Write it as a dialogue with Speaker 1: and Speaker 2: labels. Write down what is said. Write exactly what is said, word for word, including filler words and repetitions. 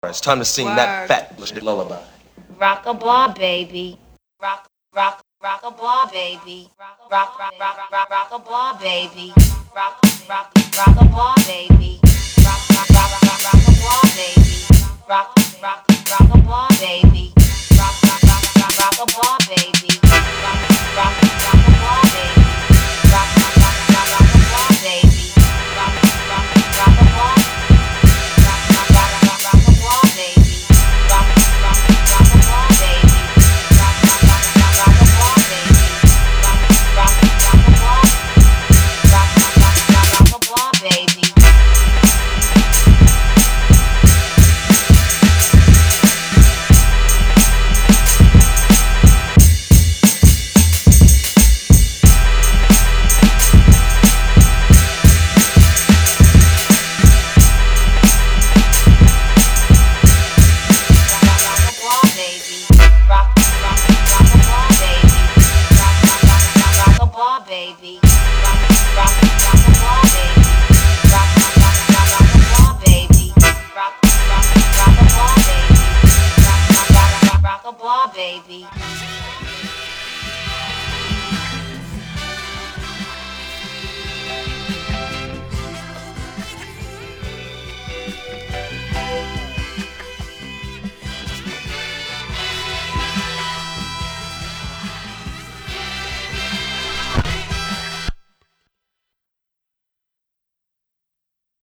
Speaker 1: It's time to sing that fat lullaby.
Speaker 2: Rock a blah, baby. Rock, rock, rock a blah, baby. Rock, rock, rock, rock, rock, rock a blah, baby. Rock, rock, rock a blah, baby. Rock, rock, rock, rock, rock a blah, baby. Rock, rock, rock a blah, baby. Rock, rock, rock, rock, rock a blah, baby. Rock, rock, rock a blah, baby.